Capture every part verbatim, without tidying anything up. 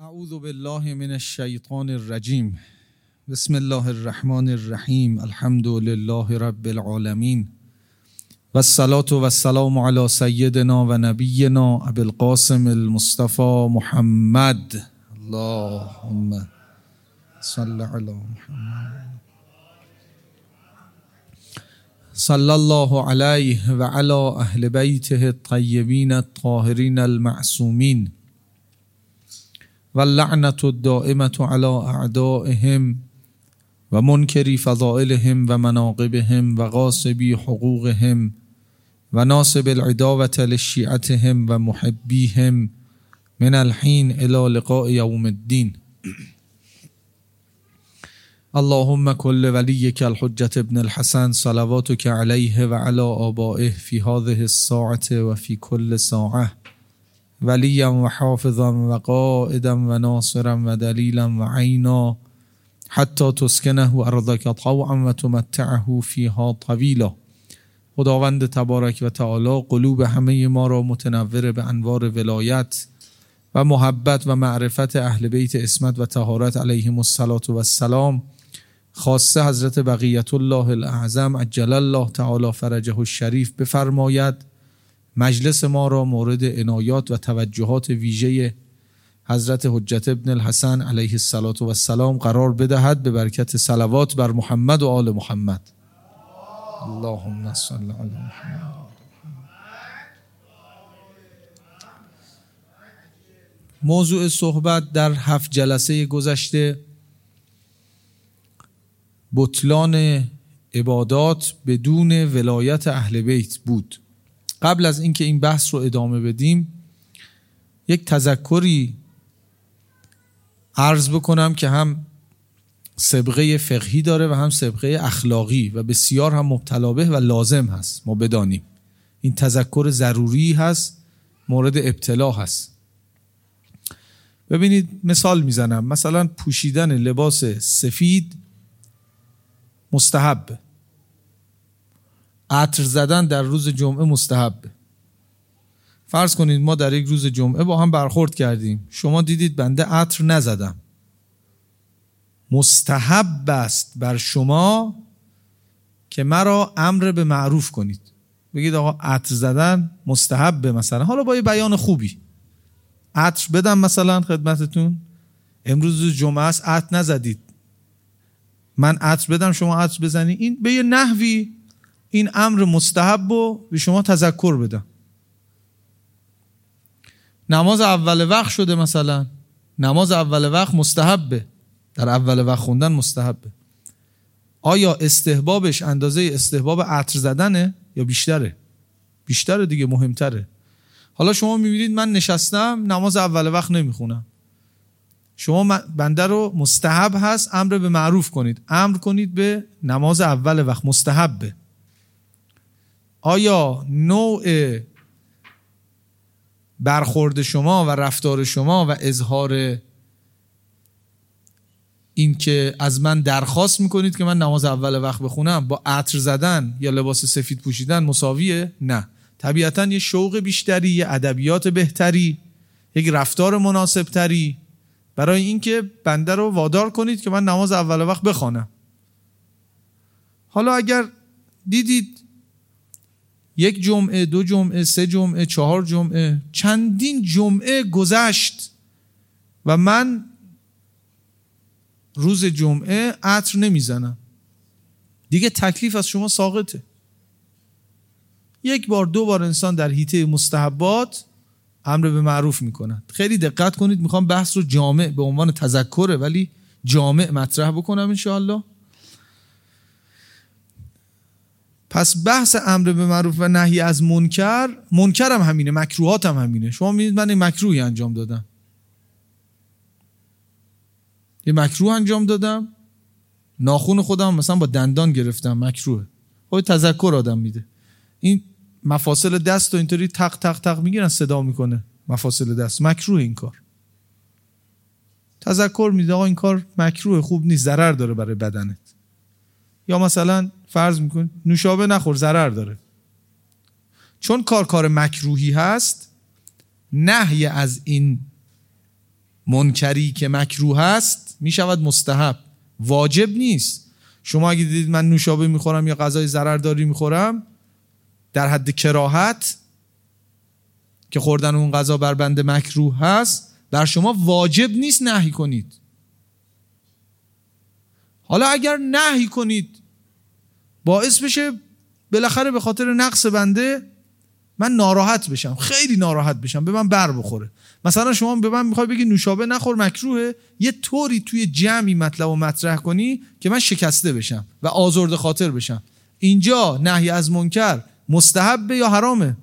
اعوذ بالله من الشیطان الرجیم. بسم الله الرحمن الرحیم. الحمد لله رب العالمین و الصلاة و السلام علی سیدنا و نبینا ابی القاسم المصطفى محمد. اللهم صل علی محمد صلی الله علیه و علی اهل بیته الطیبین الطاهرین المعصومین و اللعنة الدائمة على اعدائهم و منکری فضائلهم و مناقبهم و غاصبی حقوقهم و ناصب العداوة لشیعتهم و محبیهم من الحین الى لقاء یوم الدین. اللهم كل وليك الحجة ابن الحسن صلواتك عليه وعلى آبائه في هذه الساعة وفي كل ساعة وليا وحافظا وقائدا وناصرا ودليلا وعينا حتى تسكنه أرضك طوعا وتمتعه فيها طويلا. خداوند تبارک و تعالی قلوب همه ما را متنور به انوار ولایت و محبت و معرفت اهل بیت عصمت و طهارت علیهم الصلاة و السلام، خاصه حضرت بقیت الله الاعظم عجل الله تعالی فرجه الشریف بفرماید مجلس ما را مورد عنایات و توجهات ویژه حضرت حجت ابن الحسن علیه الصلاة و السلام قرار بدهد به برکت صلوات بر محمد و آل محمد. اللهم صل علی محمد. موضوع صحبت در هفت جلسه گذشته بطلان عبادات بدون ولایت اهل بیت بود. قبل از اینکه این بحث رو ادامه بدیم یک تذکری عرض بکنم که هم سابقه فقهی داره و هم سابقه اخلاقی و بسیار هم مبتلا به و لازم هست ما بدانیم. این تذکر ضروری هست، مورد ابتلا هست. ببینید مثال میزنم، مثلا پوشیدن لباس سفید مستحب، عطر زدن در روز جمعه مستحب. فرض کنید ما در یک روز جمعه با هم برخورد کردیم، شما دیدید بنده عطر نزدم، مستحب است بر شما که مرا امر به معروف کنید، بگید آقا عطر زدن مستحبه، مثلا حالا با یه بیان خوبی عطر بدم مثلا خدمتتون، امروز روز جمعه است عطر نزدید، من عطر بدم شما عطر بزنید، این به یه نحوی این امر مستحب رو به شما تذکر بدم. نماز اول وقت شده، مثلا نماز اول وقت مستحبه، در اول وقت خوندن مستحبه. آیا استحبابش اندازه استحباب عطر زدنه یا بیشتره؟ بیشتره دیگه، مهمتره. حالا شما میبینید من نشستم نماز اول وقت نمیخونم، شما بنده رو مستحب هست امر به معروف کنید، امر کنید به نماز اول وقت مستحبه. آیا نوع برخورد شما و رفتار شما و اظهار این که از من درخواست میکنید که من نماز اول وقت بخونم با عطر زدن یا لباس سفید پوشیدن مساویه؟ نه. طبیعتاً یه شوق بیشتری، یه ادبیات بهتری، یک رفتار مناسب تری برای اینکه بنده رو وادار کنید که من نماز اول وقت بخوانم. حالا اگر دیدید یک جمعه، دو جمعه، سه جمعه، چهار جمعه، چندین جمعه گذشت و من روز جمعه عطر نمیزنم، دیگه تکلیف از شما ساقطه. یک بار دو بار انسان در حیطه مستحبات امر به معروف میکنه. خیلی دقت کنید، میخوام بحث رو جامع به عنوان تذکره ولی جامع مطرح بکنم انشاءالله. پس بحث امر به معروف و نهی از منکر، منکر هم همینه، مکروهات هم همینه. شما میدید من این مکروهی انجام دادم، یه مکروه انجام دادم، ناخون خودم مثلا با دندان گرفتم، مکروه. خب تذکر آدم میده، این مفاصل دست و اینطوری تق تق تق میگیرن صدا میکنه، مفاصل دست، مکروه این کار. تذکر میده آقا این کار مکروه، خوب نیست، ضرر داره برای بدنت. یا مثلا فرض میکن نوشابه نخور، ضرر داره. چون کار کار مکروهی هست، نهی از این منکری که مکروه است می شود مستحب، واجب نیست. شما اگه دیدید من نوشابه میخورم یا غذای ضررداری میخورم در حد کراهت که خوردن اون غذا بر بند مکروه هست، بر شما واجب نیست نهی کنید. حالا اگر نهی کنید باعث بشه بالاخره به خاطر نقص بنده من ناراحت بشم، خیلی ناراحت بشم، به من بر بخوره. مثلا شما به من میخوای بگی نوشابه نخور مکروهه، یه طوری توی جمعی مطلب و مطرح کنی که من شکسته بشم و آزرده خاطر بشم. اینجا نهی از منکر مستحبه یا حرامه؟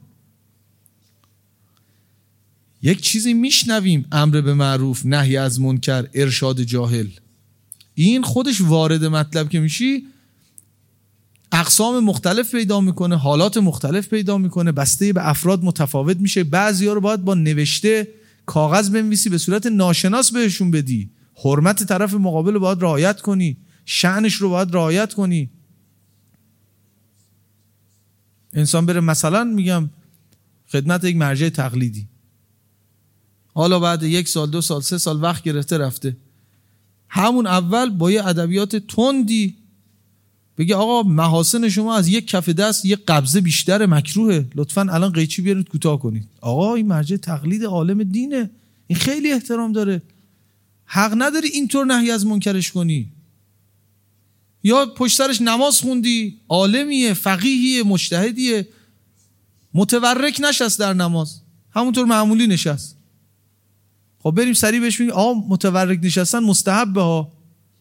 یک چیزی میشنویم، امر به معروف، نهی از منکر، ارشاد جاهل. این خودش وارد مطلب که میشی اقسام مختلف پیدا میکنه، حالات مختلف پیدا میکنه، بسته به افراد متفاوت میشه. بعضیا رو باید با نوشته کاغذ بنویسی به صورت ناشناس بهشون بدی، حرمت طرف مقابل رو باید رعایت کنی، شأنش رو باید رعایت کنی. انسان بره مثلا میگم خدمت یک مرجع تقلیدی، حالا بعد یک سال دو سال سه سال وقت گرفته رفته، همون اول با یه ادبیات تندی بگه آقا محاسن شما از یک کف دست یک قبضه بیشتر مکروهه، لطفاً الان قیچی بیارید کوتاه کنید. آقا این مرجع تقلید عالم دینه، این خیلی احترام داره، حق نداری اینطور نهی از منکرش کنی. یا پشت سرش نماز خوندی، عالمیه، فقیهیه، مجتهدیه، متورک نشست در نماز، همونطور معمولی نشست. خب بریم سریع بهش بگیم آقا متورک نشستن مستحبه ها.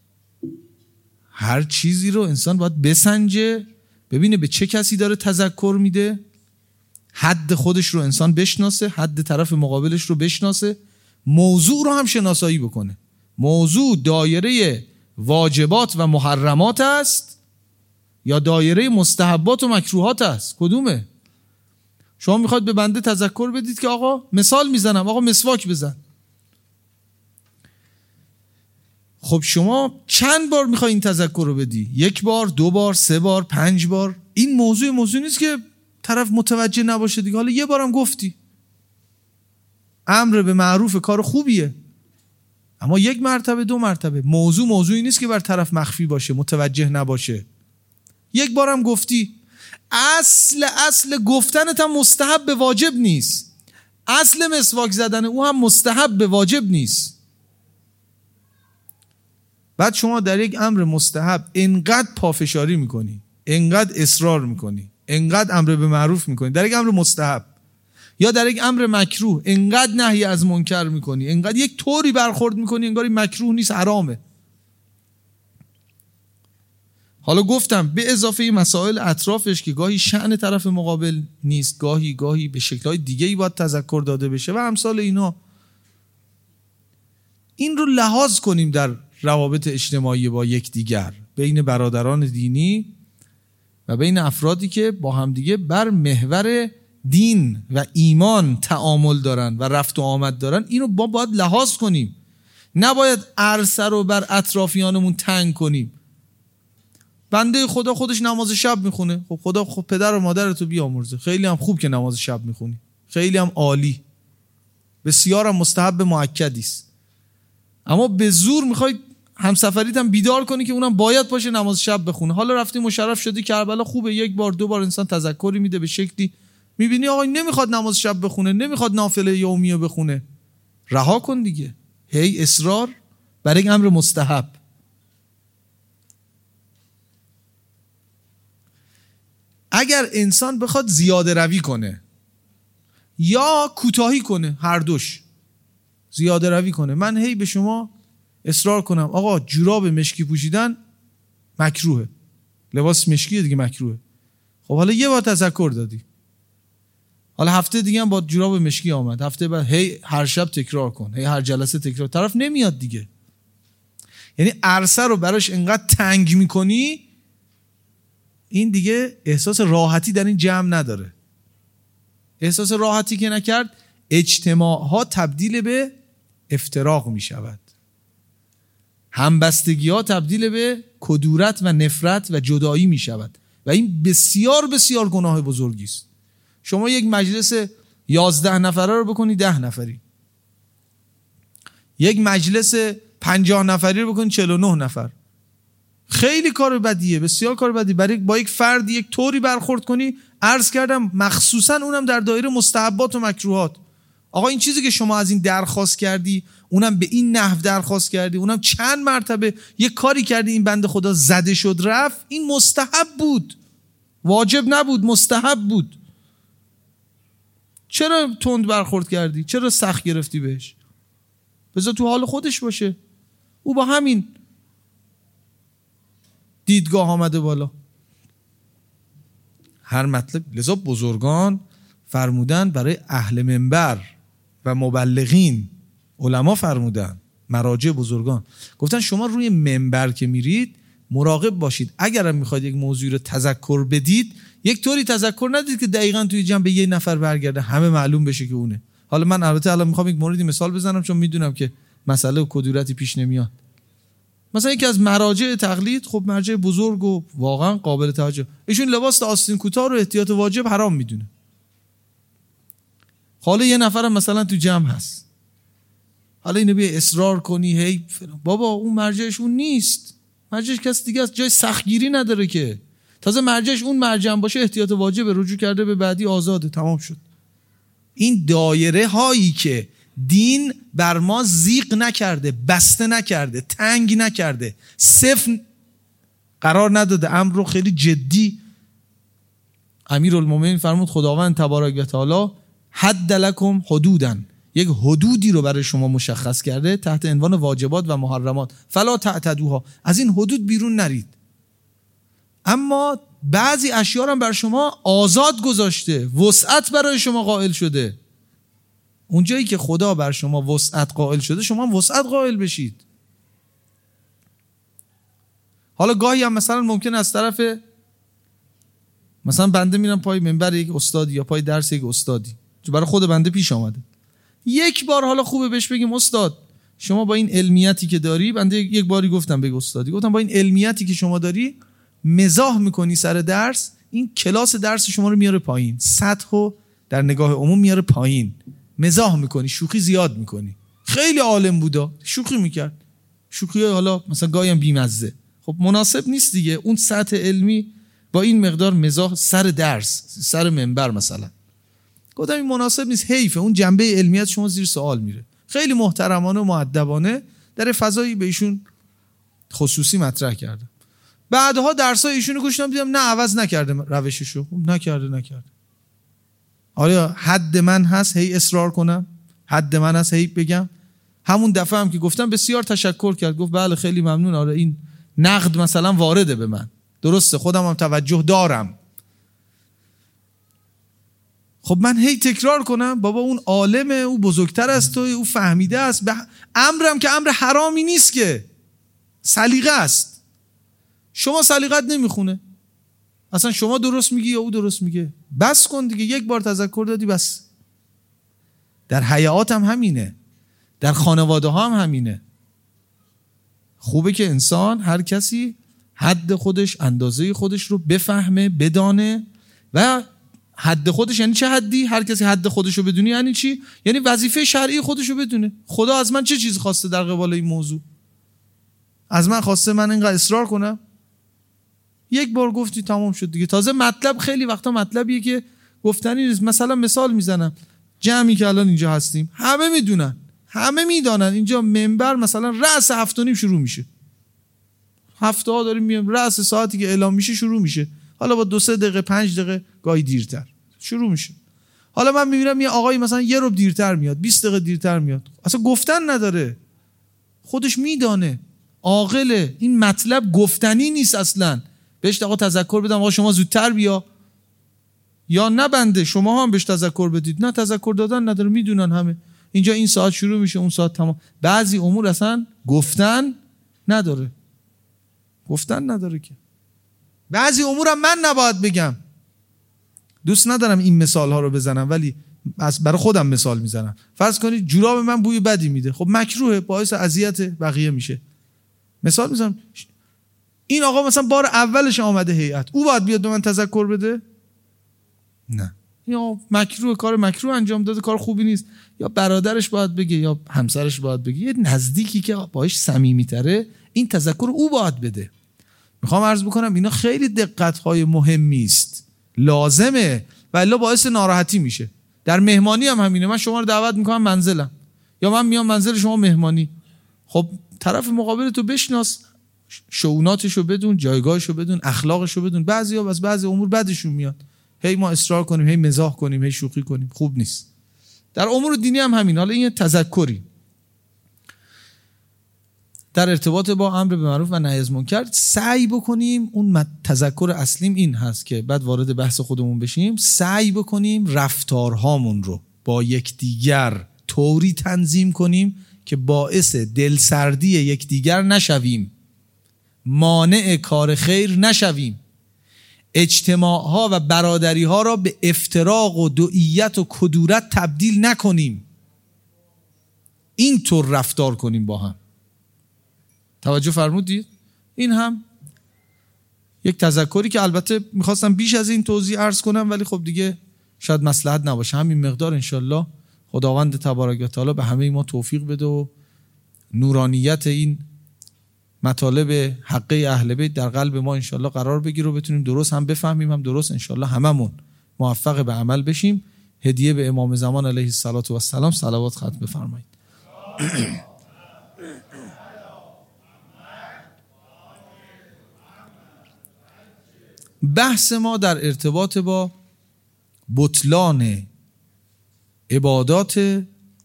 هر چیزی رو انسان باید بسنجه، ببینه به چه کسی داره تذکر میده، حد خودش رو انسان بشناسه، حد طرف مقابلش رو بشناسه، موضوع رو هم شناسایی بکنه. موضوع دایره واجبات و محرمات است یا دایره مستحبات و مکروهات است؟ کدومه؟ شما میخواد به بنده تذکر بدید که آقا مثال میزنم، آقا مسواک بزن. خب شما چند بار میخوای این تذکر رو بدی؟ یک بار، دو بار، سه بار، پنج بار؟ این موضوع موضوع نیست که طرف متوجه نباشه دیگه. حالا یه بارم گفتی، امر به معروف کار خوبیه، اما یک مرتبه دو مرتبه موضوع موضوعی نیست که بر طرف مخفی باشه، متوجه نباشه. یک بارم گفتی، اصل اصل گفتنت هم مستحب به واجب نیست، اصل مسواک زدن او هم مستحب به واجب نیست. بعد شما در یک امر مستحب انقدر پافشاری میکنی، انقدر اصرار میکنی، انقدر امر به معروف میکنی در یک امر مستحب، یا در یک امر مکروه انقدر نهی از منکر میکنی، انقدر یک طوری برخورد میکنی انگار این مکروه نیست، حرامه. حالا گفتم به اضافه این مسائل اطرافش که گاهی شأن طرف مقابل نیست، گاهی گاهی به شکل‌های دیگه‌ای باید تذکر داده بشه و امثال اینا. این رو لحاظ کنیم در روابط اجتماعی با یکدیگر، بین برادران دینی و بین افرادی که با همدیگه بر محور دین و ایمان تعامل دارن و رفت و آمد دارن. اینو با باید لحاظ کنیم، نباید عرصه رو بر اطرافیانمون تنگ کنیم. بنده خدا خودش نماز شب میخونه، خب خدا خب پدر و مادرتو بیامرزه، خیلی هم خوب که نماز شب میخونی، خیلی هم عالی، بسیار هم مستحب مؤکدی است. اما به زور میخوای همسفریت هم بیدار کنی که اونم باید پاشه نماز شب بخونه. حالا رفتی مشرف شدی کربلا، خوبه یک بار دو بار انسان تذکری میده به شکلی، میبینی آقا نمیخواد نماز شب بخونه، نمیخواد نافله یومیه بخونه، رها کن دیگه. هی اصرار بر یک امر مستحب. اگر انسان بخواد زیاده روی کنه یا کوتاهی کنه، هر دوش، زیاده روی کنه، من هی به شما اصرار کنم آقا جوراب مشکی پوشیدن مکروهه، لباس مشکی دیگه مکروهه، خب حالا یه بار تذکر دادی، حالا هفته دیگه هم با جوراب مشکی آمد، هفته بعد هی هر شب تکرار کن، هی هر جلسه تکرار، طرف نمیاد دیگه. یعنی عرصه رو براش انقدر تنگ میکنی این دیگه احساس راحتی در این جمع نداره. احساس راحتی که نکرد اجتماع ها تبدیل به افتراق می شود، همبستگی ها تبدیل به کدورت و نفرت و جدایی می شود و این بسیار بسیار گناه بزرگی است. شما یک مجلس یازده نفره رو بکنی ده نفری، یک مجلس پنجاه نفری رو بکنی چهل و نه نفر. خیلی کار بدیه، بسیار کار بدیه. برای با یک فرد یک طوری برخورد کنی، عرض کردم مخصوصا اونم در دایره مستحبات و مکروهات. آقا این چیزی که شما از این درخواست کردی، اونم به این نحو درخواست کردی، اونم چند مرتبه یک کاری کردی این بنده خدا زده شد رفت، این مستحب بود، واجب نبود، مستحب بود. چرا تند برخورد کردی؟ چرا سخت گرفتی بهش؟ بذار تو حال خودش باشه. او با همین دیدگاه آمده بالا. هر مطلب. لذا بزرگان فرمودن برای اهل منبر و مبلغین، علما فرمودن، مراجع بزرگان گفتن شما روی منبر که میرید مراقب باشید، اگرم میخواید یک موضوعی رو تذکر بدید، یک طوری تذکر ندید که دقیقاً توی جمع به یه نفر برگرده همه معلوم بشه که اونه. حالا من البته الان میخوام یک موردی مثال بزنم چون میدونم که مسئله و کدورتی پیش نمیاد. مثلا یکی از مراجع تقلید، خب مرجع بزرگ و واقعا قابل توجه، ایشون لباس آستین کوتاه رو احتیاط واجب حرام میدونه. حالا یه نفرم مثلا تو جمع هست، حالا اینو بیا اصرار کنی هی بابا اون مرجعش اون نیست، مرجعش کس دیگه است، جای سختگیری نداره که. تازه مرجعش اون مرجع باشه احتیاط واجب، رجوع کرده به بعدی آزاده، تمام شد. این دایره هایی که دین بر ما زیغ نکرده، بسته نکرده، تنگ نکرده، صفر قرار نداده، امر رو خیلی جدی. امیرالمومنین فرمود خداوند تبارک و تعالی حد لکم حدودن، یک حدودی رو برای شما مشخص کرده تحت عنوان واجبات و محرمات، فلا تعتدوها، از این حدود بیرون نرید. اما بعضی اشیاء رو بر شما آزاد گذاشته، وسعت برای شما قائل شده. اونجایی که خدا بر شما وسعت قائل شده شما وسعت قائل بشید. حالا گاهی هم مثلا ممکن از طرف مثلا بنده میرم پای منبر یک استادی یا پای درس یک استادی، چون برای خود بنده پیش آمده، یک بار حالا خوبه بهش بگیم استاد شما با این علمیتی که داری، بنده یک باری گفتم به استادی، گفتم با این علمیتی که شما داری مزاح میکنی سر درس، این کلاس درس شما رو میاره پایین، سطحو در نگاه عموم میاره پایین، مزاح میکنی، شوخی زیاد میکنی. خیلی عالم بودا، شوخی میکرد، شوخی حالا مثلا گاهی هم بیمزه، خب مناسب نیست دیگه اون سطح علمی با این مقدار مزاح سر درس، سر منبر مثلا. گفتم این مناسب نیست، حیفه، اون جنبه علمیت شما زیر سوال میره. خیلی محترمانه و مؤدبانه در فضایی به ایشون خصوصی مطرح کردم. بعدها درسای ایشونو گوش دادم، دیدم نه عوض نکرده روششو، نکرده نکرده. آیا حد من هست هی اصرار کنم؟ حد من هست هی بگم؟ همون دفعه هم که گفتم بسیار تشکر کرد، گفت بله خیلی ممنون، آره این نقد مثلا وارده به من، درسته خودم هم توجه دارم. خب من هی تکرار کنم بابا اون عالمه، او بزرگتر از تو، او فهمیده است، به امرم که امر حرامی نیست که، سلیقه است. شما سلیقت نمیخونه، اصلا شما درست میگی یا او درست میگه، بس کن دیگه، یک بار تذکر دادی بس. در حیات هم همینه، در خانواده ها هم همینه. خوبه که انسان هر کسی حد خودش، اندازه خودش رو بفهمه، بدانه. و حد خودش یعنی چه حدی؟ هر کسی حد خودش رو بدونه یعنی چی؟ یعنی وظیفه شرعی خودش رو بدونه. خدا از من چه چیز خواسته در قبال این موضوع؟ از من خواسته من اینقدر اصرار کنم؟ یک بار گفتی تمام شد دیگه. تازه مطلب خیلی وقتا مطلبیه که گفتنی نیست. مثلا مثال میزنم، جمعی که الان اینجا هستیم همه میدونن، همه میدانن اینجا منبر مثلا رأس هفت و نیم شروع میشه، هفته ها داریم میام، رأس ساعتی که اعلام میشه شروع میشه، حالا با دو سه دقیقه پنج دقیقه گاهی دیرتر شروع میشه. حالا من میبینم یه آقایی مثلا یه ربع دیرتر میاد، بیست دقیقه دیرتر میاد، اصلا گفتن نداره، خودش میدانه، عاقله، این مطلب گفتنی نیست اصلا. بهش آقا تذکر بدم آقا شما زودتر بیا، یا نبنده شما هم بهش تذکر بدید. نه تذکر دادن نداره، میدونن همه اینجا این ساعت شروع میشه اون ساعت تمام. بعضی امور اصلا گفتن نداره، گفتن نداره که. بعضی امورم من نباید بگم. دوست ندارم این مثال ها رو بزنم ولی از برای خودم مثال میزنم. فرض کنید جوراب من بوی بدی میده، خب مکروهه، باعث اذیت بقیه میشه. مثال میزنم، این آقا مثلا بار اولش آمده هیئت، او باید بیاد به من تذکر بده؟ نه، یا مکروه، کار مکروه انجام داده، کار خوبی نیست، یا برادرش باید بگه یا همسرش باید بگه، یه نزدیکی که باهاش صمیمی‌تره این تذکر او باید بده. میخوام عرض بکنم اینا خیلی دقت‌های مهمی است، لازمه و الا باعث ناراحتی میشه. در مهمانی هم همینه، من شما رو دعوت میکنم منزلم یا من میام منزل شما مهمانی، خب طرف مقابل تو بشناس، شؤوناتشو بدون، جایگاهشو بدون، اخلاقشو بدون. بعضیا از بعضی امور بدشون میاد، هی ما اصرار کنیم، هی مزاح کنیم، هی شوخی کنیم، خوب نیست. در امور دینی هم همین. حالا این تذکری در ارتباط با امر به معروف و نهی از منکر سعی بکنیم، اون تذکر اصلیم این هست که بعد وارد بحث خودمون بشیم، سعی بکنیم رفتارهامون رو با یکدیگر طوری تنظیم کنیم که باعث دلسردی یکدیگر نشویم، مانع کار خیر نشویم، اجتماعها و برادری ها را به افتراق و دعیت و کدورت تبدیل نکنیم. اینطور رفتار کنیم با هم. توجه فرمودید؟ این هم یک تذکری که البته میخواستم بیش از این توضیح عرض کنم، ولی خب دیگه شاید مصلحت نباشه. همین مقدار انشالله خداوند تبارک و تعالی به همه ما توفیق بده و نورانیت این مطالب حقه اهل بیت در قلب ما انشالله قرار بگیره و بتونیم درست هم بفهمیم، هم درست انشالله هممون موفق به عمل بشیم. هدیه به امام زمان علیه الصلاة و السلام صلوات ختم بفرمایید. بحث ما در ارتباط با بطلان عبادات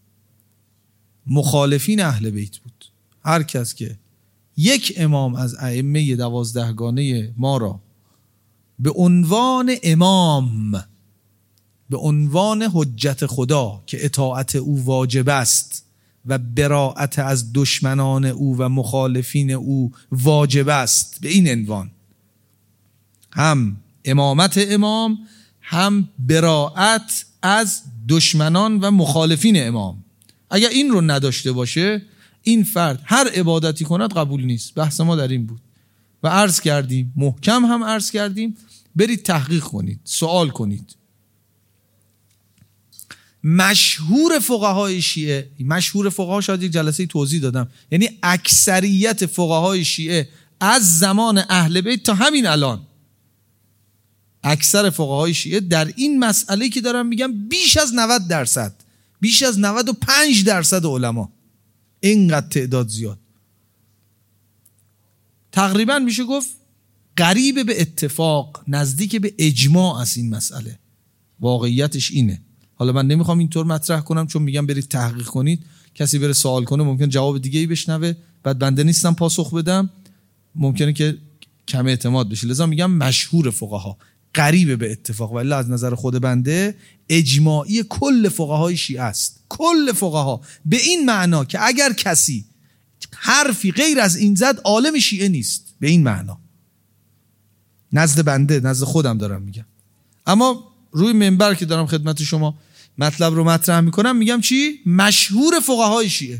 مخالفین اهل بیت بود. هر کس که یک امام از ائمه دوازدهگانه ما را به عنوان امام، به عنوان حجت خدا که اطاعت او واجب است و براءت از دشمنان او و مخالفین او واجب است، به این عنوان هم امامت امام، هم براءت از دشمنان و مخالفین امام، اگر این رو نداشته باشه این فرد هر عبادتی کند قبول نیست. بحث ما در این بود و عرض کردیم، محکم هم عرض کردیم، برید تحقیق کنید، سوال کنید. مشهور فقهای شیعه، مشهور فقها شاید یک جلسه توضیح دادم، یعنی اکثریت فقهای شیعه از زمان اهل بیت تا همین الان، اکثر فقهای شیعه در این مسئله که دارم میگم بیش از نود درصد، بیش از نود و پنج درصد علما، اینقدر تعداد زیاد، تقریبا میشه گفت قریب به اتفاق، نزدیک به اجماع از این مسئله. واقعیتش اینه. حالا من نمیخوام اینطور مطرح کنم چون میگم برید تحقیق کنید، کسی بره سوال کنه ممکن جواب دیگه ای بشنوه، بعد بنده نیستم پاسخ بدم، ممکنه که کم اعتماد بشه. لذا میگم مشهور فقها، قریب به اتفاق، ولی از نظر خود بنده اجماعی کل فقهای شیعه است. کل فقها به این معنا که اگر کسی حرفی غیر از این زد عالم شیعه نیست، به این معنا نزد بنده، نزد خودم دارم میگم. اما روی منبر که دارم خدمت شما مطلب رو مطرح میکنم میگم چی؟ مشهور فقهای شیعه،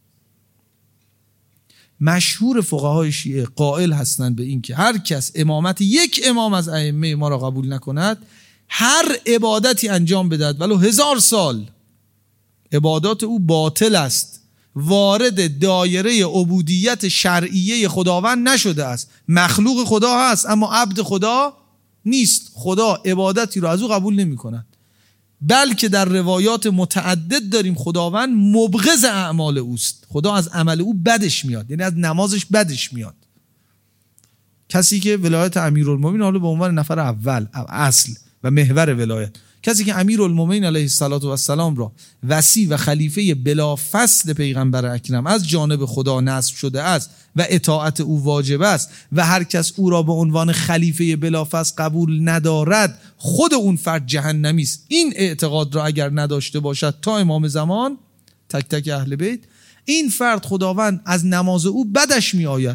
مشهور فقهای شیعه قائل هستند به این که هر کس امامت یک امام از ائمه ما را قبول نکند، هر عبادتی انجام بدهد ولو هزار سال، عبادات او باطل است، وارد دایره عبودیت شرعیه خداوند نشده است. مخلوق خدا هست اما عبد خدا نیست. خدا عبادتی رو از او قبول نمی کند، بلکه در روایات متعدد داریم خداوند مبغض اعمال اوست. خدا از عمل او بدش میاد، یعنی از نمازش بدش میاد. کسی که ولایت امیرالمومنین، حالا به عنوان نفر اول اصل و محور ولایت، کسی که امیرالمومنین علیه السلام را وصی و خلیفه بلا فصل پیغمبر اکرم از جانب خدا نصب شده است و اطاعت او واجب است و هر کس او را به عنوان خلیفه بلا فصل قبول ندارد خود اون فرد جهنمی است. این اعتقاد را اگر نداشته باشد تا امام زمان، تک تک اهل بیت، این فرد خداوند از نماز او بدش می آید.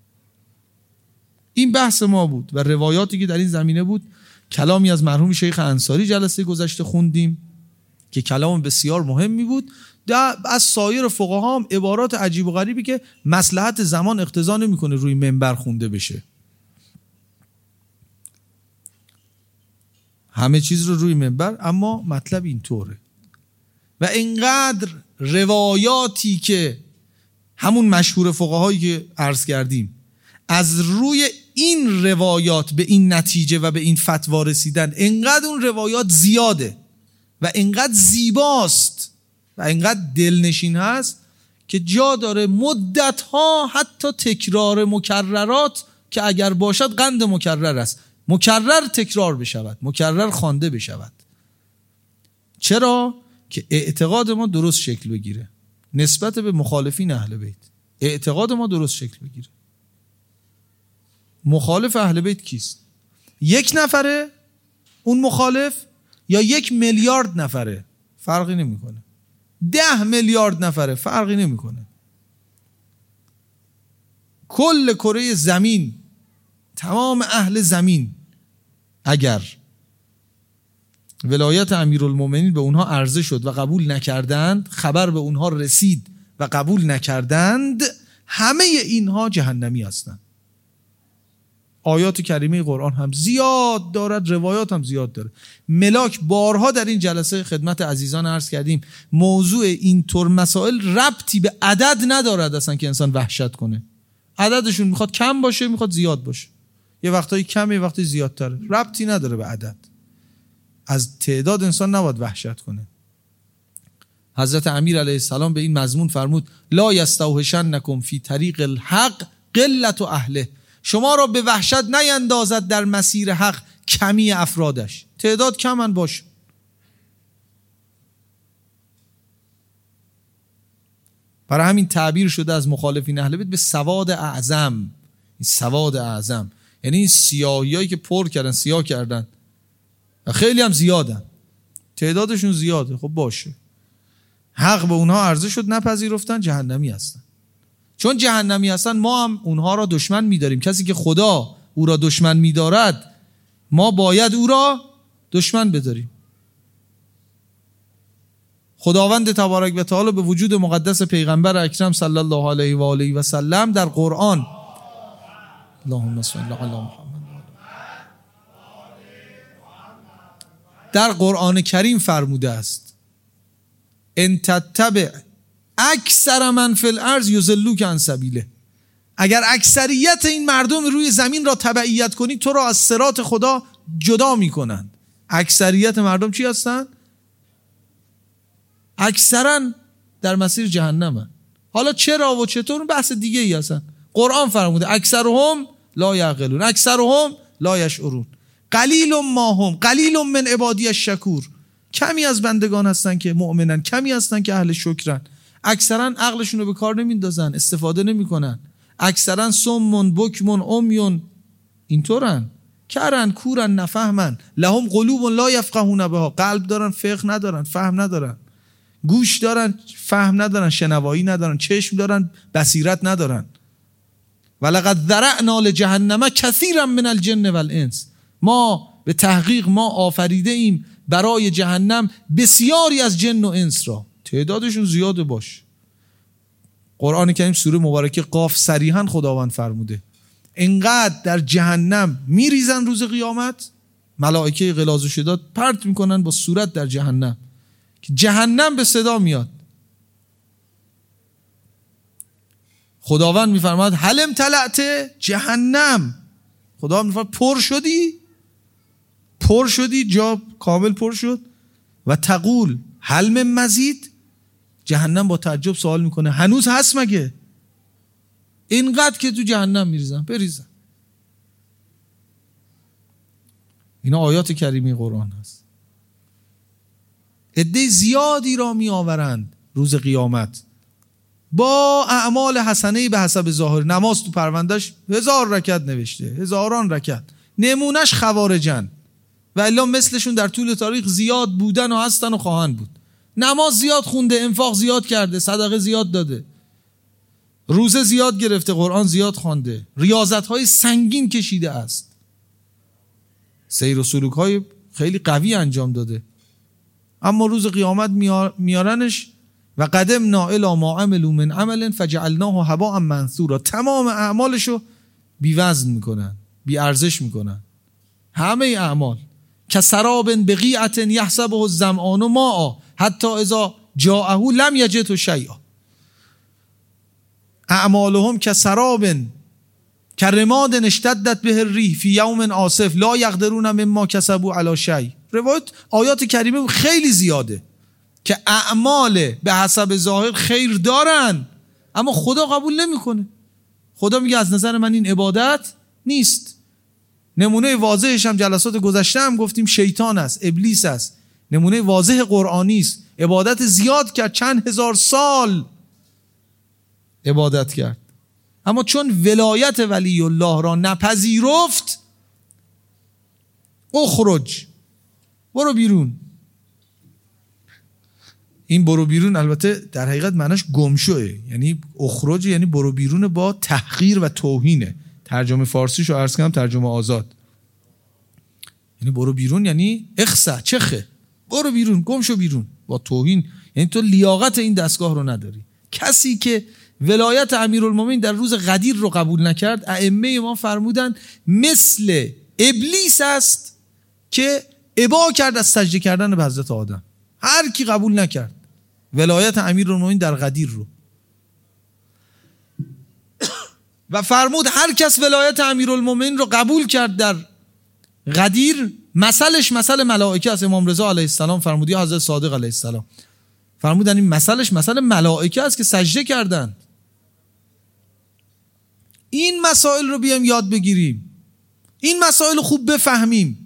این بحث ما بود و روایاتی که در این زمینه بود. کلامی از مرحوم شیخ انصاری جلسه گذشته خوندیم که کلام بسیار مهمی بود. از سایر فقها هم عبارات عجیب و غریبی که مصلحت زمان اقتضا نمیکنه روی منبر خونده بشه. همه چیز رو روی منبر، اما مطلب اینطوره. و اینقدر روایاتی که همون مشهور فقهایی که عرض کردیم از روی این روایات به این نتیجه و به این فتوا رسیدن، اینقدر اون روایات زیاده و اینقدر زیباست و اینقدر دلنشین هست که جا داره مدتها حتی تکرار مکررات که اگر باشد قند مکرر است، مکرر تکرار بشود، مکرر خوانده بشود. چرا؟ که اعتقاد ما درست شکل بگیره نسبت به مخالفین اهل بیت. اعتقاد ما درست شکل بگیره. مخالف اهل بیت کیست؟ یک نفره اون مخالف یا یک میلیارد نفره؟ فرقی نمیکنه. ده میلیارد نفره؟ فرقی نمیکنه. کل کره زمین، تمام اهل زمین اگر ولایت امیرالمومنین به اونها عرضه شد و قبول نکردند، خبر به اونها رسید و قبول نکردند، همه اینها جهنمی هستند. آیات کریمه قرآن هم زیاد دارد، روایات هم زیاد داره. ملاک بارها در این جلسه خدمت عزیزان عرض کردیم موضوع اینطور مسائل ربطی به عدد ندارد اصلا که انسان وحشت کنه. عددشون میخواد کم باشه، میخواد زیاد باشه، یه وقتایی کم یه وقتایی زیادتره، ربطی نداره به عدد. از تعداد انسان نباید وحشت کنه. حضرت امیر علیه السلام به این مضمون فرمود لا یستوحشنکم فی طریق الحق قلت اهله، شما را به وحشت نیندازد در مسیر حق کمی افرادش، تعداد کمن باشه. برای همین تعبیر شده از مخالفین اهل بیت به سواد اعظم. این سواد اعظم یعنی این سیاهیایی که پر کردن، سیاه کردن و خیلی هم زیادن، تعدادشون زیاده. خب باشه، حق به اونها عرضه شد نپذیرفتن، جهنمی هستن. چون جهنمی هستن ما هم اونها را دشمن می‌داریم. کسی که خدا او را دشمن می‌دارد ما باید او را دشمن بداریم. خداوند تبارک و تعالی به وجود مقدس پیغمبر اکرم صلی الله علیه و آله و سلم در قرآن، اللهم صل علی محمد، در قرآن کریم فرموده است ان تتبع اکثر من فی الارض یضلوک عن سبیله، اگر اکثریت این مردم روی زمین را تبعیت کنی تو را از صراط خدا جدا میکنند. اکثریت مردم چی هستن؟ اکثرا در مسیر جهنمن. حالا چرا و چطور بحث دیگه ای هستن. قرآن فرموده اکثرهم لا یعقلون اکثرهم لا یشعرون قلیل ما هم قلیل من عبادی الشکور، کمی از بندگان هستن که مؤمنن، کمی هستن که اهل شکرن. اکثرا عقلشون رو به کار نمیندازن، استفاده نمیکنن. اکثرا سمون بکمون امیون، اینطورن، کرن کورن نفهمن، لهم قلوب لا یفقهون بها، قلب دارن فقه ندارن، فهم ندارن، گوش دارن فهم ندارن، شنوایی ندارن، چشم دارن بصیرت ندارن. ولقد ذرأنا لجهنم کثیرا من الجن والانس، ما به تحقیق ما آفریده ایم برای جهنم بسیاری از جن و انس را، تعدادشون زیاده باش. قرآن کریم سوره مبارکه قاف صریحا خداوند فرموده اینقدر در جهنم میریزن روز قیامت، ملائکه غلاظ و شداد پرت میکنن با صورت در جهنم که جهنم به صدا میاد. خداوند میفرماد هل امتلأت جهنم، خداوند میفرماد پر شدی، پر شدی، جا کامل پر شد. و تقول هل من مزید، جهنم با تعجب سوال میکنه هنوز هست مگه؟ اینقدر که تو جهنم میریزن، بریزن. اینا آیات کریمه قرآن هست. عده زیادی را می آورند روز قیامت با اعمال حسنه به حسب ظاهر. نماز تو پروندهش هزار رکعت نوشته، هزاران رکعت، نمونش خوارجن و الا مثلشون در طول تاریخ زیاد بودن و هستن و خواهند بود. نماز زیاد خونده، انفاق زیاد کرده، صدقه زیاد داده، روزه زیاد گرفته، قرآن زیاد خوانده، ریاضت های سنگین کشیده است، سیر و سلوک های خیلی قوی انجام داده، اما روز قیامت میارنش و قدمنا الی ما عملوا من عمل فجعلناه هباء منثورا، تمام اعمالشو بی وزن میکنن، بی ارزش میکنن، همه اعمال. کسراب بقیعة یحسبه الظمآن ماء حتی اذا جاءه لم یجده شیئا. اعمالهم کسراب کرماد اشتدت به الریح فی یوم عاصف لا یقدرون مما کسبوا علی شیء. روایت آیات کریمه خیلی زیاده که اعمال به حسب ظاهر خیر دارن اما خدا قبول نمیکنه. خدا میگه از نظر من این عبادت نیست. نمونه واضحش هم جلسات گذشته هم گفتیم شیطان است، ابلیس است. نمونه واضح قرآنی است. عبادت زیاد کرد، چند هزار سال عبادت کرد اما چون ولایت ولی الله را نپذیرفت اخرج، برو بیرون. این برو بیرون البته در حقیقت معناش گمشوه، یعنی اخرج یعنی برو بیرون با تحقیر و توهینه. ترجمه فارسیشو عرض کنم ترجمه آزاد، یعنی برو بیرون یعنی اخسا چخه، برو بیرون، گمشو بیرون با توهین. یعنی تو لیاقت این دستگاه رو نداری. کسی که ولایت امیرالمومنین در روز غدیر رو قبول نکرد، ائمه ما فرمودن مثل ابلیس است که ابا کرد از سجده کردن به حضرت آدم. هر کی قبول نکرد ولایت امیرالمومنین در غدیر رو و فرمود هر کس ولایت امیرالمومنین رو قبول کرد در غدیر مثلش مثل ملائکه است. امام رضا علیه السلام فرمود یا حضرت صادق علیه السلام فرمودن این مثلش مثل ملائکه است که سجده کردند. این مسائل رو بیام یاد بگیریم، این مسائل رو خوب بفهمیم.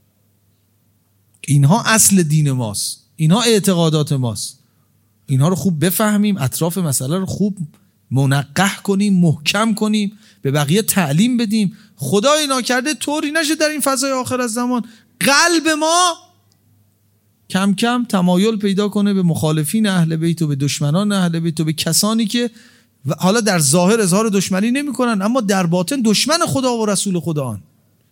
اینها اصل دین ماست، اینها اعتقادات ماست. اینها رو خوب بفهمیم، اطراف مسئله رو خوب منقح کنیم، محکم کنیم، به بقیه تعلیم بدیم. خدا اینا کرده طوری نشه در این فضای آخر از زمان قلب ما کم کم تمایل پیدا کنه به مخالفین اهل بیت و به دشمنان اهل بیت و به کسانی که حالا در ظاهر اظهار دشمنی نمی کنن اما در باطن دشمن خدا و رسول خدا هن.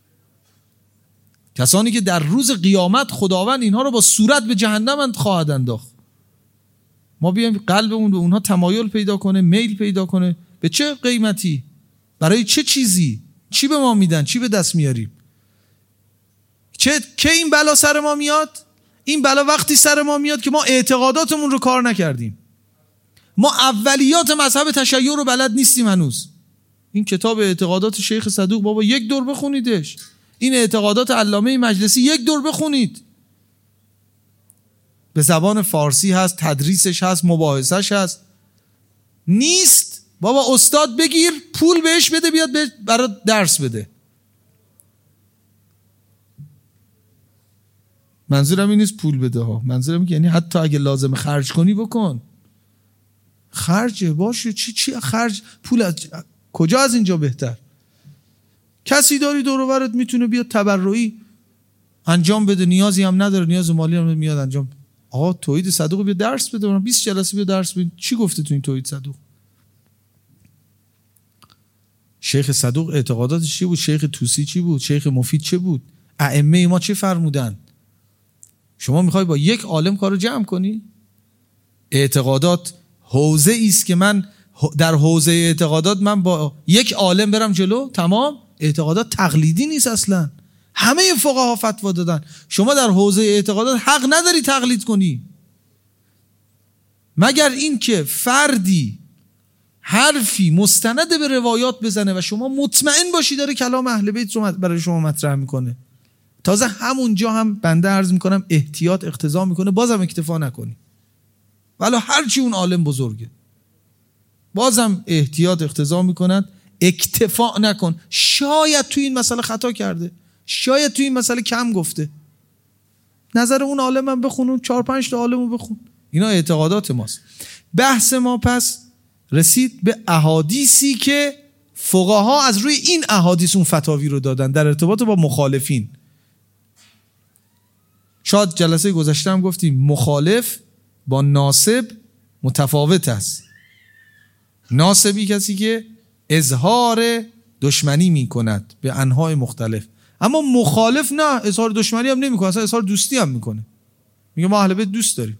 کسانی که در روز قیامت خداوند اینها رو با صورت به جهنم خواهد انداخت. ما بیایم قلبمون به اونها تمایل پیدا کنه، میل پیدا کنه. به چه قیمتی؟ برای چه چیزی؟ چی به ما میدن؟ چی به دست میاریم؟ چه که این بلا سر ما میاد؟ این بلا وقتی سر ما میاد که ما اعتقاداتمون رو کار نکردیم. ما اولیات مذهب تشیع رو بلد نیستیم هنوز. این کتاب اعتقادات شیخ صدوق بابا یک دور بخونیدش. این اعتقادات علامه مجلسی یک دور بخونید. به زبان فارسی هست، تدریسش هست، مباحثش هست. نیست بابا استاد بگیر پول بهش بده بیاد برای درس بده. منظورم این نیست پول بده ها، منظورم اینه یعنی حتی اگه لازم خرج کنی بکن. خرج باشه، چی چی خرج پول از کجا از اینجا بهتر. کسی داری دور و برت میتونه بیاد تبرعی انجام بده، نیازی هم نداره، نیاز مالی هم میاد انجام. آقا توحید صدوق بیا درس بده، بیست جلسه بیا درس بده. چی گفته تو این توحید صدوق؟ شیخ صدوق اعتقاداتش چی بود؟ شیخ توسی چی بود؟ شیخ مفید چه بود؟ ائمه ما چه فرمودن؟ شما میخوای با یک عالم کارو جمع کنی؟ اعتقادات حوزه ای است که من در حوزه اعتقادات من با یک عالم برم جلو تمام. اعتقادات تقلیدی نیست اصلا. همه فقها فتوا دادن. شما در حوزه اعتقادات حق نداری تقلید کنی مگر این که فردی حرفی مستند به روایات بزنه و شما مطمئن باشی داره کلام اهل بیت رو برای شما مطرح میکنه. تازه همونجا هم بنده عرض میکنم احتیاط اقتضا میکنه بازم اکتفا نکنی، ولی هرچی اون عالم بزرگه بازم احتیاط اقتضا میکند اکتفا نکن. شاید تو این مسئله خطا کرده، شاید تو این مسئله کم گفته، نظر اون عالم هم بخون، چهار پنج تا عالم رو بخون. اینا اعتقادات ماست. بحث ما پس رسید به احادیثی که فقها از روی این احادیث اون فتاوی رو دادن در ارتباط با مخالفین. شاید جلسه گذشته هم گفتیم مخالف با ناسب متفاوت است. ناسبی کسی که اظهار دشمنی می کند به انواع مختلف، اما مخالف نه، اظهار دشمنی هم نمی کنه، اصلا اظهار دوستی هم میکنه، میگه ما اهل بیت دوست داریم.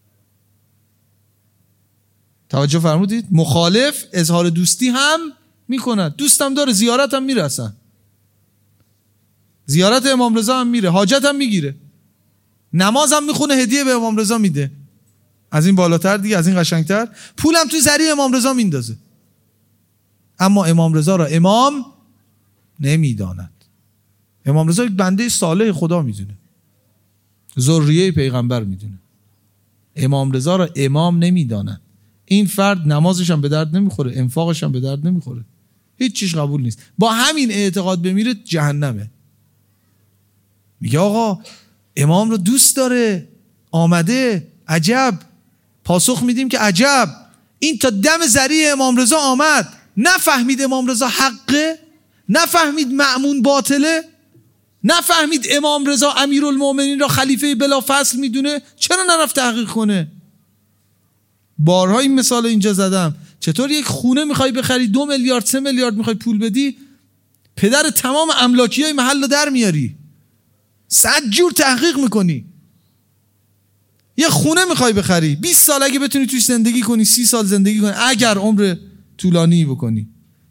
توجه فرمودید؟ مخالف اظهار دوستی هم میکند، دوستم داره، زیارت هم میرسن. زیارت امام رضا هم میره، حاجت هم میگیره، نماز هم میخونه، هدیه به امام رضا میده. از این بالاتر دیگه، از این قشنگتر؟ پولم توی ذریع امام رضا میندازه. اما امام رضا را امام نمیداند. امام رضا یک بنده صالح خدا میدونه، ذریه پیغمبر میدونه. امام رضا را امام نمیداند. این فرد نمازش هم به درد نمیخوره، انفاقش هم به درد نمیخوره، هیچ چیز قبول نیست. با همین اعتقاد بمیره جهنمه. میگه آقا امام رو دوست داره، آمده، عجب. پاسخ میدیم که عجب، این تا دم ذریع امام رضا آمد، نفهمید امام رضا حقه، نفهمید مأمون باطله، نفهمید امام رضا امیرالمومنین را خلیفه بلا فصل میدونه، چرا نرفت تحقیق کنه؟ بارها این مثال اینجا زدم. چطور یک خونه میخوای بخری دو میلیارد سه میلیارد میخوای پول بدی، پدر تمام املاکی های محل رو در میاری، صد جور تحقیق میکنی. یه خونه میخوای بخری بیست سال اگه بتونی توش زندگی کنی، سی سال زندگی کنی اگر عمر طولانی بکنی.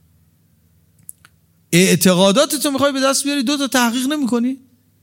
اعتقاداتتو میخوای به دست بیاری، دو تا تحقیق نمیکنی.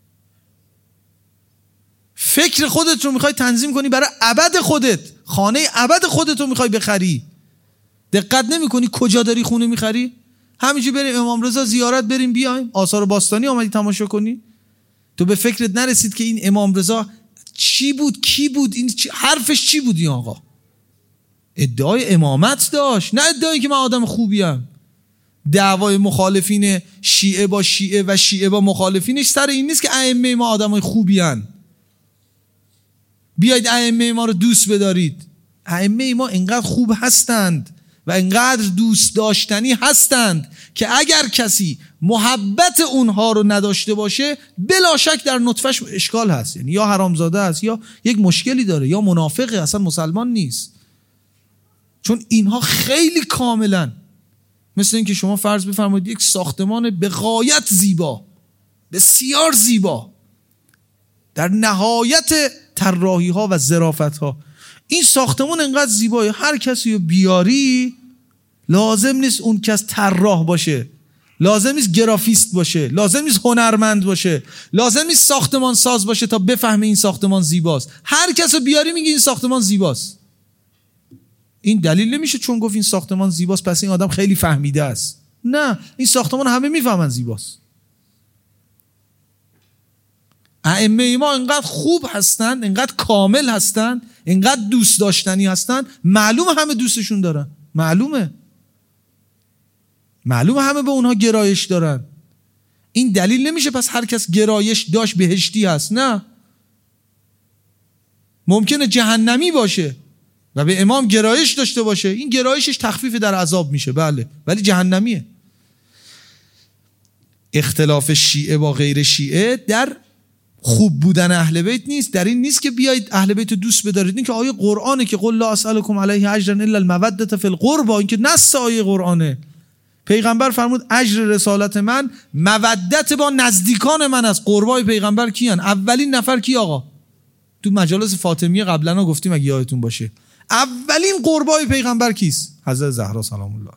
فکر خودت رو میخوای تنظیم کنی برای ابد خودت، خانه ابد خودت رو میخوای بخری، دقت نمیکنی کجا داری خونه میخری. همینجوری بریم امام رضا زیارت بریم بیایم، آثار باستانی آمدی تماشا کنی، تو به فکرت نرسید که این امام رضا چی بود، کی بود، این چی، حرفش چی بود؟ این آقا ادعای امامت داشت، نه ادعایی که من آدم خوبیم. دعوای مخالفین شیعه با شیعه و شیعه با مخالفینش سر این نیست که ائمه ما آدمای خوبی هن، بیاید ائمه ما رو دوست بدارید. ائمه ما اینقدر خوب هستند و اینقدر دوست داشتنی هستند که اگر کسی محبت اونها رو نداشته باشه بلا شک در نطفش اشکال هست، یعنی یا حرامزاده است یا یک مشکلی داره یا منافقه، اصلا مسلمان نیست. چون اینها خیلی کاملا، مثل این که شما فرض بفرمایید یک ساختمان به غایت زیبا، بسیار زیبا، در نهایت طراحی ها و ظرافت ها، این ساختمان انقدر زیبایی، هر کسی رو بیاری لازم نیست اون کس طراح باشه، لازم نیست گرافیست باشه، لازم نیست هنرمند باشه، لازم نیست ساختمان ساز باشه تا بفهمه این ساختمان زیباست. هر کس رو بیاری میگه این ساختمان زیباست. این دلیل نمیشه چون گفت این ساختمان زیباست پس این آدم خیلی فهمیده است. نه، این ساختمان همه میفهمن زیباست. ائمه ما اینقدر خوب هستن، اینقدر کامل هستن، اینقدر دوست داشتنی هستن، معلومه همه دوستشون دارن، معلومه معلومه همه به اونها گرایش دارن. این دلیل نمیشه پس هر کس گرایش داشت بهشتی هست. نه، ممکنه جهنمی باشه و به امام گرایش داشته باشه، این گرایشش تخفیف در عذاب میشه، بله، ولی جهنمیه. اختلاف شیعه با غیر شیعه در خوب بودن اهل بیت نیست، در این نیست که بیایید اهل بیت رو دوست بدارید. این که آیه قرآنه که قل لا اسألکم علیه اجرا الا المودة فی القربى، این که نص آیه قرآنه. پیغمبر فرمود اجر رسالت من مودت با نزدیکان من است. قربای پیغمبر کیان؟ اولین نفر کی آقا؟ تو مجالس فاطمیه قبلا ها گفتیم اگه یادتون باشه، اولین قربای پیغمبر کیست؟ حضرت زهرا سلام الله علیها.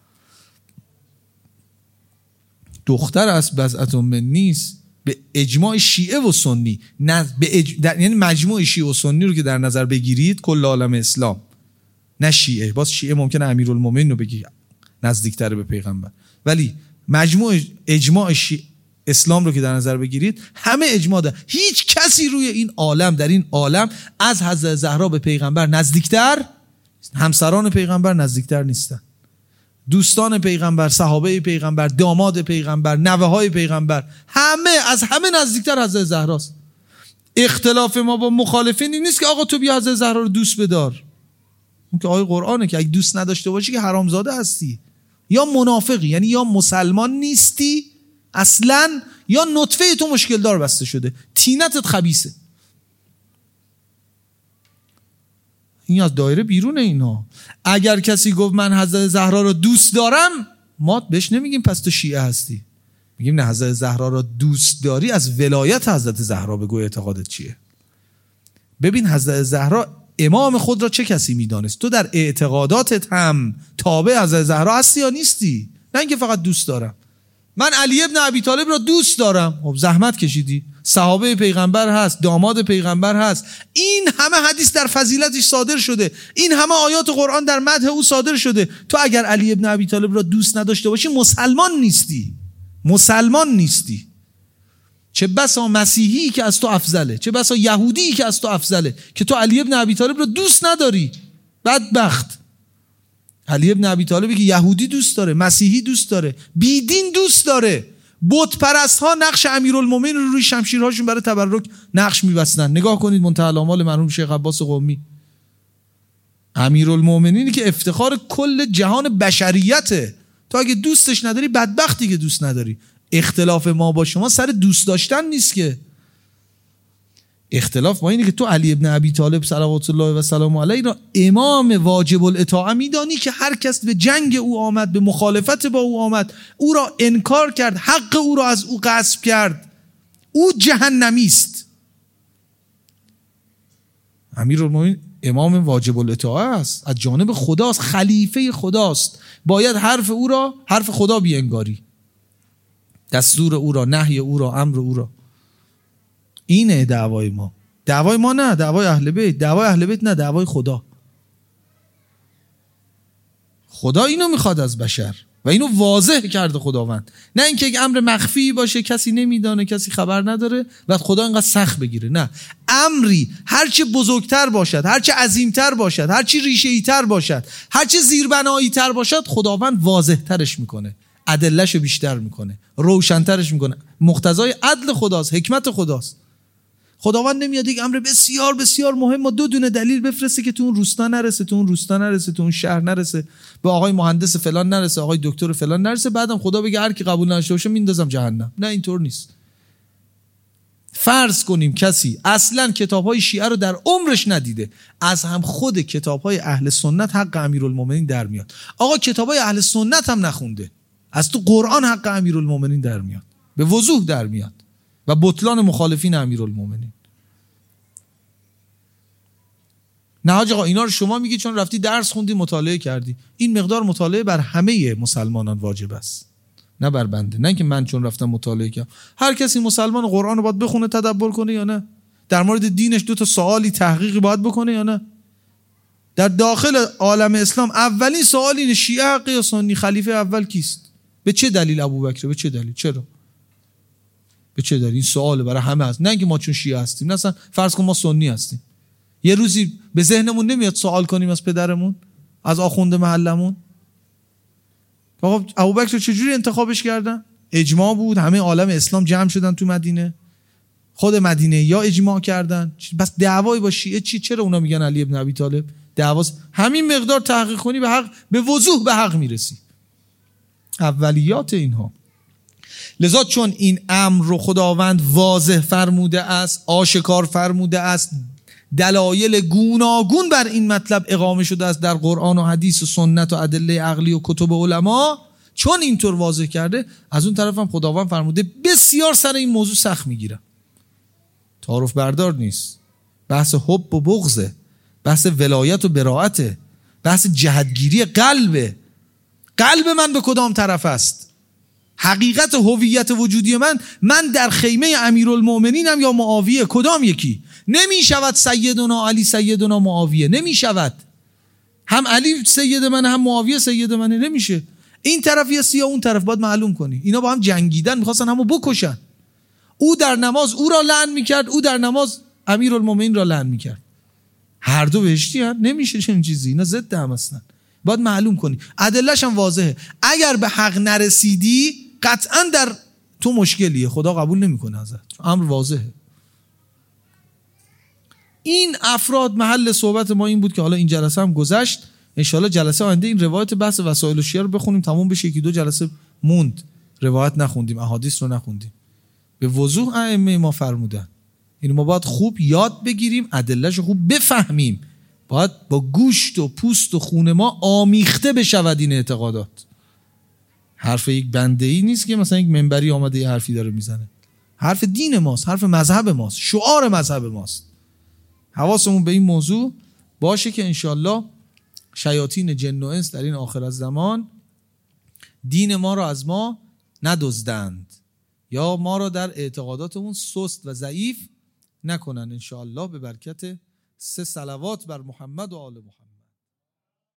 دختر از بضعة منی است به اجماع شیعه و سنی، نه به اج... در... یعنی مجموع شیعه و سنی رو که در نظر بگیرید کل عالم اسلام، نه شیعه. باز شیعه ممکنه امیرالمومنین رو بگی نزدیکتر به پیغمبر، ولی مجموع اجماع شیعه اسلام رو که در نظر بگیرید همه اجماع ده. هیچ کسی روی این عالم، در این عالم از حضرت زهرا به پیغمبر نزدیکتر، همسران پیغمبر نزدیکتر نیستن، دوستان پیغمبر، صحابه پیغمبر، داماد پیغمبر، نوه های پیغمبر، همه از همه نزدیکتر حضرت زهراست. اختلاف ما با مخالفین این نیست که آقا تو بیا حضرت زهرا رو دوست بدار، اون که آیه قرآنه که اگه دوست نداشته باشی که حرامزاده هستی، یا منافقی، یعنی یا مسلمان نیستی اصلا، یا نطفه تو مشکل دار بسته شده، تینتت خبیثه. این از دایره بیرونه اینا. اگر کسی گفت من حضرت زهرا رو دوست دارم، ما بهش نمیگیم پس تو شیعه هستی، میگیم نه، حضرت زهرا رو دوست داری از ولایت حضرت زهرا بگو اعتقادت چیه. ببین حضرت زهرا امام خود را چه کسی میدانست، تو در اعتقاداتت هم تابع حضرت زهرا هستی یا نیستی، نه اینکه فقط دوست دارم. من علی ابن ابی طالب را دوست دارم. خب زحمت کشیدی، صحابه پیغمبر هست، داماد پیغمبر هست، این همه حدیث در فضیلتش صادر شده، این همه آیات قرآن در مدح او صادر شده. تو اگر علی ابن ابی طالب را دوست نداشته باشی مسلمان نیستی، مسلمان نیستی. چه بسا مسیحی که از تو افضله، چه بسا یهودی که از تو افضله که تو علی ابن ابی طالب را دوست نداری. بدبخت. علی ابن ابی طالبی که یهودی دوست داره، مسیحی دوست داره، بیدین دوست داره. بت پرست ها نقش امیرالمومنین رو روی شمشیرهاشون برای تبرک نقش می‌بستن. نگاه کنید منتهی الآمال مرحوم شیخ عباس قمی. امیرالمومنینی که افتخار کل جهان بشریته، تو اگه دوستش نداری بدبختی که دوست نداری. اختلاف ما با شما سر دوست داشتن نیست که، اختلاف ما اینه که تو علی ابن ابی طالب صلوات الله و سلام علیه را امام واجب الاطاعه میدانی که هر کس به جنگ او آمد، به مخالفت با او آمد، او را انکار کرد، حق او را از او غصب کرد، او جهنمی است. امیرالمومنین امام واجب الاطاعه است، از جانب خداست، خلیفه خداست، باید حرف او را حرف خدا بینگاری، دستور او را، نهی او را، امر او را. اینه دعوای ما. دعوای ما نه دعوای اهل بیت، دعوای اهل بیت نه دعوای خدا. خدا اینو میخواد از بشر و اینو واضح کرده خداوند، نه اینکه یک امر مخفی باشه کسی نمیدانه، کسی خبر نداره و خدا اینقدر سخت بگیره. نه، امری هرچه بزرگتر باشد، هرچه عظیمتر باشد، هرچه ریشه‌ای تر باشد، هرچه زیربنایی تر باشد، خداوند واضح ترش میکنه، ادله‌شو بیشتر میکنه، روشن‌ترش میکنه. مقتضای عدل خداست، حکمت خداست. خداوند نمیاد یک امر بسیار بسیار مهم و دو دونه دلیل بفرسته که تو اون روستا نرسه، تو اون روستا نرسه، تو اون شهر نرسه، به آقای مهندس فلان نرسه، آقای دکتر فلان نرسه، بعدم خدا بگه هر کی قبول نشه باشه میندازم جهنم. نه، اینطور نیست. فرض کنیم کسی اصلا کتاب‌های شیعه رو در عمرش ندیده، از هم خود کتاب‌های اهل سنت حق امیرالمومنین در میاد. آقا کتاب‌های اهل سنت هم نخونده، از تو قرآن حق امیرالمومنین در میاد، به وضوح در میاد و بطلان مخالفین امیرالمومنین. نه حاج آقا اینا رو شما میگی چون رفتی درس خوندی، مطالعه کردی. این مقدار مطالعه بر همه مسلمانان واجب است، نه بر بنده. نه که من چون رفتم مطالعه کردم. هر کسی مسلمان قرآن رو باید بخونه، تدبر کنه یا نه؟ در مورد دینش دو تا سوالی تحقیقی باید بکنه یا نه؟ در داخل عالم اسلام اولین سوال اینه شیعه حق یا سنی؟ خلیفه اول کیست؟ به چه دلیل ابوبکر؟ به چه دلیل؟ چرا؟ به چه دلیل؟ این سوال برای همه هست، نه اینکه ما چون شیعه هستیم. نه اصلا فرض کن ما سنی هستیم، یه روزی به ذهنمون نمیاد سوال کنیم از پدرمون، از آخوند محلمون؟ آقا ابوبکر چجوری انتخابش کردن؟ اجماع بود، همه عالم اسلام جمع شدن تو مدینه، خود مدینه یا اجماع کردن. بس دعوای با شیعه چی؟ چرا اونا میگن علی ابن ابی طالب؟ دعواس همین مقدار تحقیق کنی به حق، به وضوح به حق میرسی. اولیات اینها. لذا چون این امر رو خداوند واضح فرموده است، آشکار فرموده است، دلایل گوناگون بر این مطلب اقامه شده است در قرآن و حدیث و سنت و ادله عقلی و کتب علما، چون اینطور واضح کرده، از اون طرف هم خداوند فرموده بسیار سر این موضوع سخت میگیرم. تعارف بردار نیست، بحث حب و بغضه، بحث ولایت و براءته، بحث جهتگیری قلبه. قلب من به کدام طرف است؟ حقیقت هویت وجودی من، من در خیمه امیرالمومنینم یا معاویه؟ کدام یکی؟ نمی شود سیدنا علی سیدنا معاویه، نمی شود. هم علی سید من هم معاویه سید منه، نمیشه. این طرف یا سیا اون طرف، باید معلوم کنی. اینا با هم جنگیدن، میخواستن همو بکشن. او در نماز او را لعن میکرد، او در نماز امیرالمومنین را لعن میکرد. هر دو بهشتی هم نمیشه چنین چیزی، اینا ضد هم هستن. باید معلوم کنی، ادله‌ش هم واضحه. اگر به حق نرسیدی قطعا در تو مشکلیه، خدا قبول نمیکنه ازت، امر واضحه. این افراد محل صحبت ما این بود که حالا این جلسه هم گذشت، انشالله جلسه آینده این روایت بحث وسائل الشیعه رو بخونیم، تموم بشه. یکی دو جلسه موند روایت نخوندیم، احادیث رو نخوندیم. به وضوح ائمه ما فرمودن، این ما باید خوب یاد بگیریم، ادله‌شو خوب بفهمیم، باید با گوشت و پوست و خون ما آمیخته بشود این اعتقادات. حرف یک بنده‌ای نیست که مثلا یک منبری آمده یه حرفی داره میزنه. حرف دین ماست، حرف مذهب ماست، شعار مذهب ماست. حواسمون به این موضوع باشه که انشالله شیاطین جن و انس در این آخر الزمان دین ما را از ما ندزدند یا ما را در اعتقاداتمون سست و ضعیف نکنن. انشاءالله به برکت سه صلوات بر محمد و آل محمد.